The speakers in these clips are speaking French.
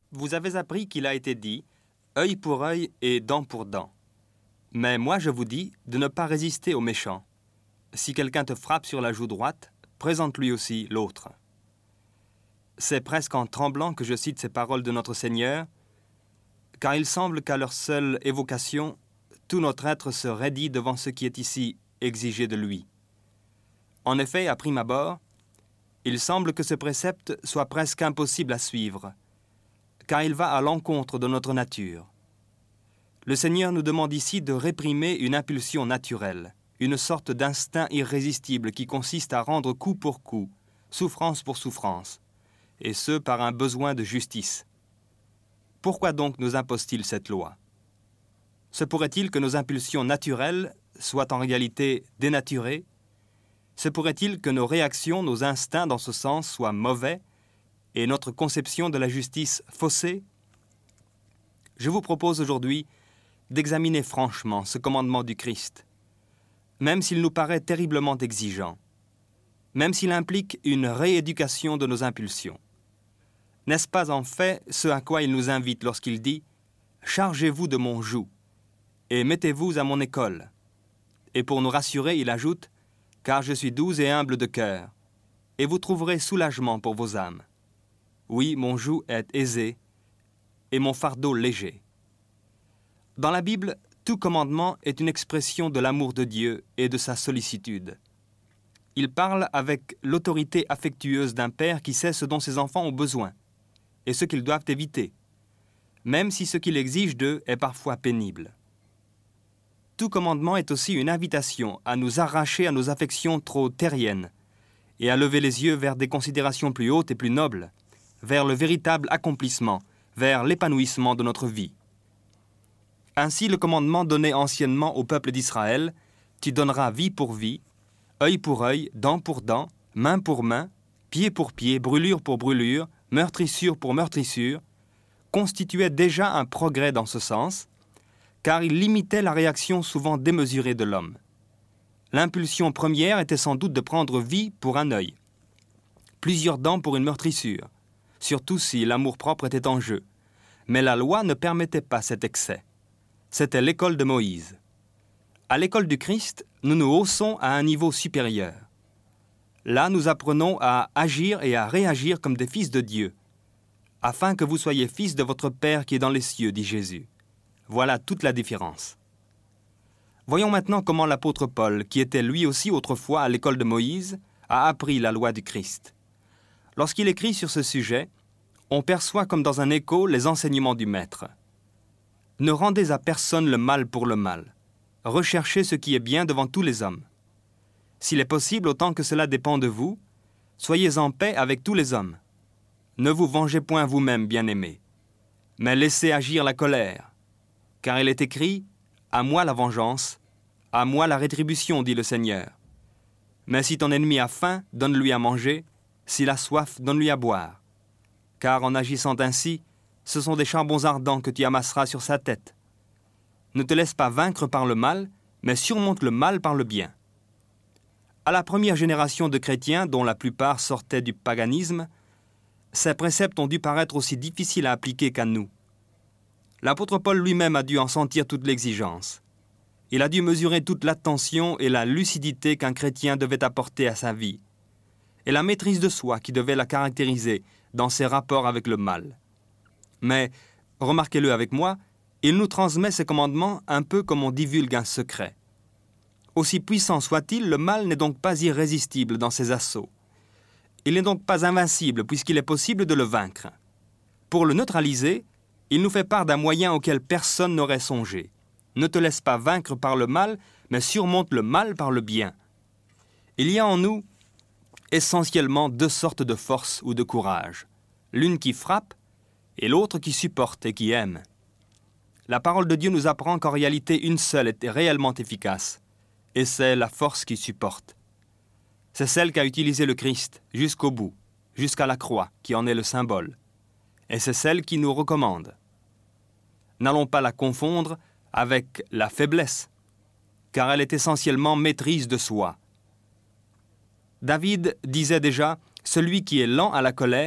Vous avez appris qu'il a été dit « œil pour œil et dent pour dent ». Mais moi je vous dis de ne pas résister aux méchants. Si quelqu'un te frappe sur la joue droite, présente-lui aussi l'autre. C'est presque en tremblant que je cite ces paroles de notre Seigneur, car il semble qu'à leur seule évocation, tout notre être se raidit devant ce qui est ici exigé de lui. En effet, à prime abord, il semble que ce précepte soit presque impossible à suivre, car il va à l'encontre de notre nature. Le Seigneur nous demande ici de réprimer une impulsion naturelle, une sorte d'instinct irrésistible qui consiste à rendre coup pour coup, souffrance pour souffrance, et ce par un besoin de justice. Pourquoi donc nous impose-t-il cette loi? Se pourrait-il que nos impulsions naturelles soient en réalité dénaturées? Se pourrait-il que nos réactions, nos instincts dans ce sens soient mauvais et notre conception de la justice faussée? Je vous propose aujourd'hui d'examiner franchement ce commandement du Christ, même s'il nous paraît terriblement exigeant, même s'il implique une rééducation de nos impulsions. N'est-ce pas en fait ce à quoi il nous invite lorsqu'il dit « Chargez-vous de mon joug et mettez-vous à mon école ». Et pour nous rassurer, il ajoute « Car je suis doux et humble de cœur, et vous trouverez soulagement pour vos âmes. Oui, mon joug est aisé et mon fardeau léger. » Dans la Bible, tout commandement est une expression de l'amour de Dieu et de sa sollicitude. Il parle avec l'autorité affectueuse d'un père qui sait ce dont ses enfants ont besoin et ce qu'ils doivent éviter, même si ce qu'il exige d'eux est parfois pénible. Tout commandement est aussi une invitation à nous arracher à nos affections trop terriennes et à lever les yeux vers des considérations plus hautes et plus nobles, vers le véritable accomplissement, vers l'épanouissement de notre vie. Ainsi, le commandement donné anciennement au peuple d'Israël, « Tu donneras vie pour vie, œil pour œil, dent pour dent, main pour main, pied pour pied, brûlure pour brûlure, meurtrissure pour meurtrissure », constituait déjà un progrès dans ce sens, car il limitait la réaction souvent démesurée de l'homme. L'impulsion première était sans doute de prendre vie pour un œil, plusieurs dents pour une meurtrissure, surtout si l'amour-propre était en jeu. Mais la loi ne permettait pas cet excès. C'était l'école de Moïse. À l'école du Christ, nous nous haussons à un niveau supérieur. Là, nous apprenons à agir et à réagir comme des fils de Dieu, afin que vous soyez fils de votre Père qui est dans les cieux, dit Jésus. Voilà toute la différence. Voyons maintenant comment l'apôtre Paul, qui était lui aussi autrefois à l'école de Moïse, a appris la loi du Christ. Lorsqu'il écrit sur ce sujet, on perçoit comme dans un écho les enseignements du Maître. Ne rendez à personne le mal pour le mal. Recherchez ce qui est bien devant tous les hommes. S'il est possible, autant que cela dépend de vous, soyez en paix avec tous les hommes. Ne vous vengez point vous-même, bien-aimés, mais laissez agir la colère. Car il est écrit « À moi la vengeance, à moi la rétribution, dit le Seigneur. Mais si ton ennemi a faim, donne-lui à manger, s'il a soif, donne-lui à boire. Car en agissant ainsi, ce sont des charbons ardents que tu amasseras sur sa tête. Ne te laisse pas vaincre par le mal, mais surmonte le mal par le bien. » À la première génération de chrétiens, dont la plupart sortaient du paganisme, ces préceptes ont dû paraître aussi difficiles à appliquer qu'à nous. L'apôtre Paul lui-même a dû en sentir toute l'exigence. Il a dû mesurer toute l'attention et la lucidité qu'un chrétien devait apporter à sa vie, et la maîtrise de soi qui devait la caractériser dans ses rapports avec le mal. Mais, remarquez-le avec moi, il nous transmet ses commandements un peu comme on divulgue un secret. Aussi puissant soit-il, le mal n'est donc pas irrésistible dans ses assauts. Il n'est donc pas invincible puisqu'il est possible de le vaincre. Pour le neutraliser, il nous fait part d'un moyen auquel personne n'aurait songé. Ne te laisse pas vaincre par le mal, mais surmonte le mal par le bien. Il y a en nous essentiellement deux sortes de force ou de courage, l'une qui frappe et l'autre qui supporte et qui aime. La parole de Dieu nous apprend qu'en réalité une seule est réellement efficace, et c'est la force qui supporte. C'est celle qu'a utilisée le Christ jusqu'au bout, jusqu'à la croix, qui en est le symbole. Et c'est celle qui nous recommande. N'allons pas la confondre avec la faiblesse, car elle est essentiellement maîtrise de soi. David disait déjà « Celui qui est lent à la colère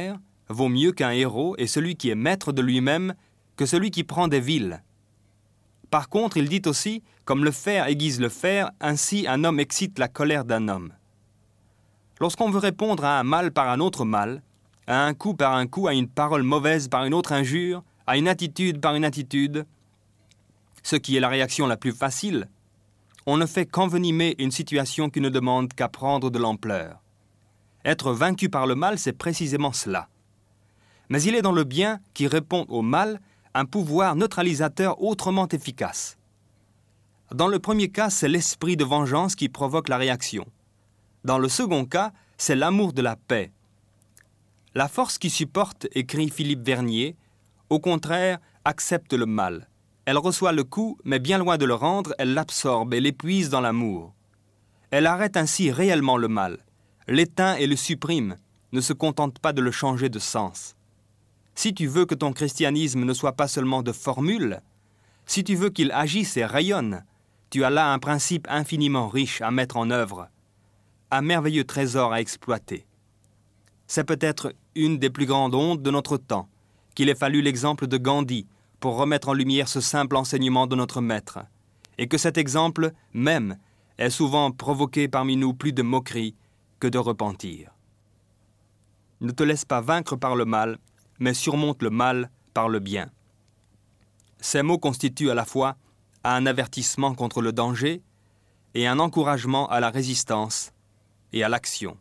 vaut mieux qu'un héros et celui qui est maître de lui-même que celui qui prend des villes. Par contre, il dit aussi, comme le fer aiguise le fer, ainsi un homme excite la colère d'un homme. Lorsqu'on veut répondre à un mal par un autre mal, à un coup par un coup, à une parole mauvaise par une autre injure, à une attitude par une attitude, ce qui est la réaction la plus facile, on ne fait qu'envenimer une situation qui ne demande qu'à prendre de l'ampleur. Être vaincu par le mal, c'est précisément cela. Mais il est dans le bien qui répond au mal un pouvoir neutralisateur autrement efficace. Dans le premier cas, c'est l'esprit de vengeance qui provoque la réaction. Dans le second cas, c'est l'amour de la paix. La force qui supporte, écrit Philippe Vernier, au contraire, accepte le mal. Elle reçoit le coup, mais bien loin de le rendre, elle l'absorbe et l'épuise dans l'amour. Elle arrête ainsi réellement le mal, l'éteint et le supprime, ne se contente pas de le changer de sens. Si tu veux que ton christianisme ne soit pas seulement de formule, si tu veux qu'il agisse et rayonne, tu as là un principe infiniment riche à mettre en œuvre, un merveilleux trésor à exploiter. C'est peut-être une des plus grandes hontes de notre temps, qu'il ait fallu l'exemple de Gandhi pour remettre en lumière ce simple enseignement de notre maître, et que cet exemple même ait souvent provoqué parmi nous plus de moquerie que de repentir. Ne te laisse pas vaincre par le mal, mais surmonte le mal par le bien. Ces mots constituent à la fois un avertissement contre le danger et un encouragement à la résistance et à l'action.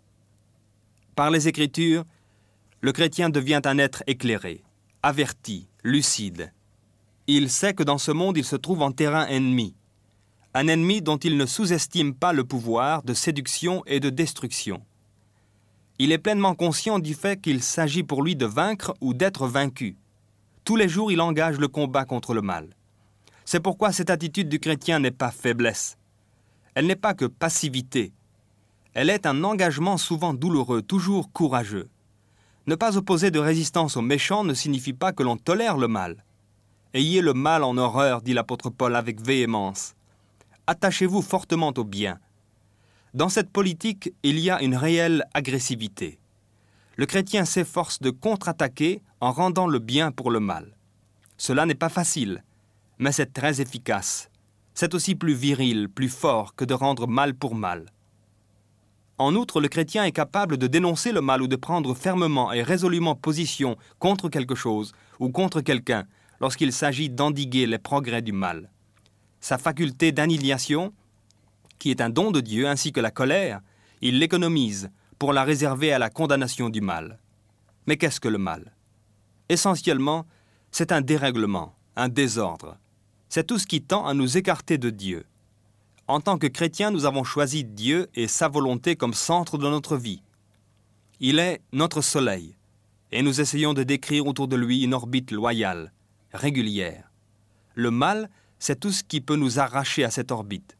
Par les Écritures, le chrétien devient un être éclairé, averti, lucide. Il sait que dans ce monde, il se trouve en terrain ennemi, un ennemi dont il ne sous-estime pas le pouvoir de séduction et de destruction. Il est pleinement conscient du fait qu'il s'agit pour lui de vaincre ou d'être vaincu. Tous les jours, il engage le combat contre le mal. C'est pourquoi cette attitude du chrétien n'est pas faiblesse. Elle n'est pas que passivité. Elle est un engagement souvent douloureux, toujours courageux. Ne pas opposer de résistance au méchant ne signifie pas que l'on tolère le mal. Ayez le mal en horreur, dit l'apôtre Paul avec véhémence. Attachez-vous fortement au bien. Dans cette politique, il y a une réelle agressivité. Le chrétien s'efforce de contre-attaquer en rendant le bien pour le mal. Cela n'est pas facile, mais c'est très efficace. C'est aussi plus viril, plus fort que de rendre mal pour mal. En outre, le chrétien est capable de dénoncer le mal ou de prendre fermement et résolument position contre quelque chose ou contre quelqu'un lorsqu'il s'agit d'endiguer les progrès du mal. Sa faculté d'annihilation, qui est un don de Dieu, ainsi que la colère, il l'économise pour la réserver à la condamnation du mal. Mais qu'est-ce que le mal? Essentiellement, c'est un dérèglement, un désordre. C'est tout ce qui tend à nous écarter de Dieu. En tant que chrétiens, nous avons choisi Dieu et sa volonté comme centre de notre vie. Il est notre soleil, et nous essayons de décrire autour de lui une orbite loyale, régulière. Le mal, c'est tout ce qui peut nous arracher à cette orbite.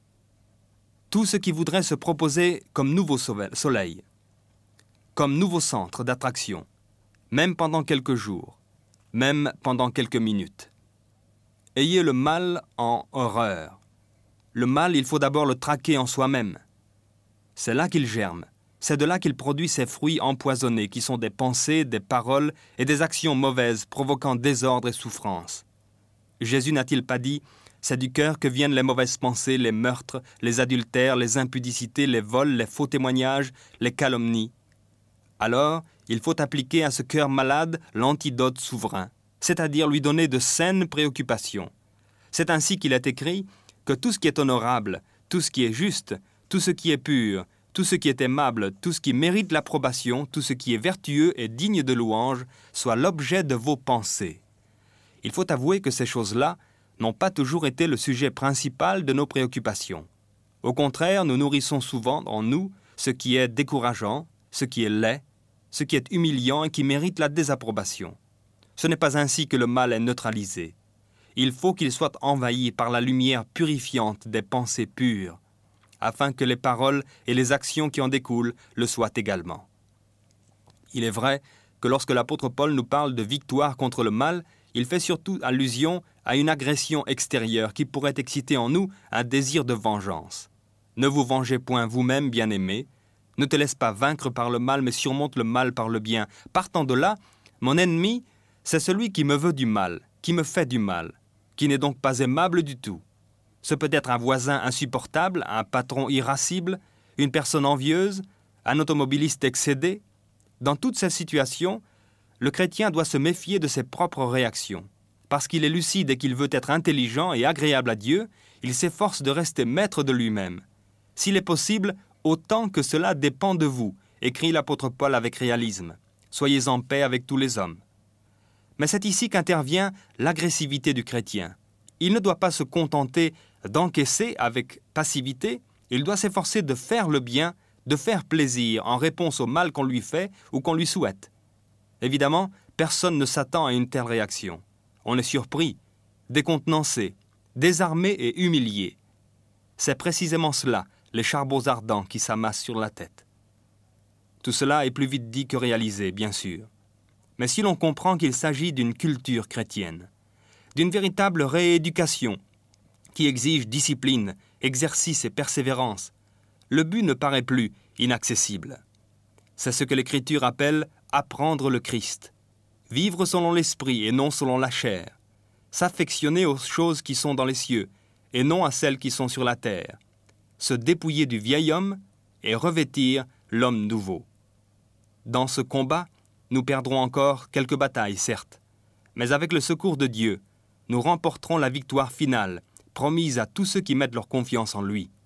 Tout ce qui voudrait se proposer comme nouveau soleil, comme nouveau centre d'attraction, même pendant quelques jours, même pendant quelques minutes. Ayez le mal en horreur. Le mal, il faut d'abord le traquer en soi-même. C'est là qu'il germe. C'est de là qu'il produit ces fruits empoisonnés qui sont des pensées, des paroles et des actions mauvaises provoquant désordre et souffrance. Jésus n'a-t-il pas dit « C'est du cœur que viennent les mauvaises pensées, les meurtres, les adultères, les impudicités, les vols, les faux témoignages, les calomnies ?» Alors, il faut appliquer à ce cœur malade l'antidote souverain, c'est-à-dire lui donner de saines préoccupations. C'est ainsi qu'il est écrit que tout ce qui est honorable, tout ce qui est juste, tout ce qui est pur, tout ce qui est aimable, tout ce qui mérite l'approbation, tout ce qui est vertueux et digne de louange, soit l'objet de vos pensées. Il faut avouer que ces choses-là n'ont pas toujours été le sujet principal de nos préoccupations. Au contraire, nous nourrissons souvent en nous ce qui est décourageant, ce qui est laid, ce qui est humiliant et qui mérite la désapprobation. Ce n'est pas ainsi que le mal est neutralisé. Il faut qu'il soit envahi par la lumière purifiante des pensées pures, afin que les paroles et les actions qui en découlent le soient également. Il est vrai que lorsque l'apôtre Paul nous parle de victoire contre le mal, il fait surtout allusion à une agression extérieure qui pourrait exciter en nous un désir de vengeance. Ne vous vengez point vous-même, bien-aimés, Ne te laisse pas vaincre par le mal, mais surmonte le mal par le bien. Partant de là, mon ennemi, c'est celui qui me veut du mal, qui me fait du mal, qui n'est donc pas aimable du tout. Ce peut être un voisin insupportable, un patron irascible, une personne envieuse, un automobiliste excédé. Dans toutes ces situations, le chrétien doit se méfier de ses propres réactions. Parce qu'il est lucide et qu'il veut être intelligent et agréable à Dieu, il s'efforce de rester maître de lui-même. S'il est possible, autant que cela dépend de vous, écrit l'apôtre Paul avec réalisme. Soyez en paix avec tous les hommes. Mais c'est ici qu'intervient l'agressivité du chrétien. Il ne doit pas se contenter d'encaisser avec passivité, il doit s'efforcer de faire le bien, de faire plaisir en réponse au mal qu'on lui fait ou qu'on lui souhaite. Évidemment, personne ne s'attend à une telle réaction. On est surpris, décontenancé, désarmé et humilié. C'est précisément cela, les charbons ardents qui s'amassent sur la tête. Tout cela est plus vite dit que réalisé, bien sûr. Mais si l'on comprend qu'il s'agit d'une culture chrétienne, d'une véritable rééducation qui exige discipline, exercice et persévérance, le but ne paraît plus inaccessible. C'est ce que l'Écriture appelle « apprendre le Christ », vivre selon l'esprit et non selon la chair, s'affectionner aux choses qui sont dans les cieux et non à celles qui sont sur la terre, se dépouiller du vieil homme et revêtir l'homme nouveau. Dans ce combat, nous perdrons encore quelques batailles, certes, mais avec le secours de Dieu, nous remporterons la victoire finale, promise à tous ceux qui mettent leur confiance en lui.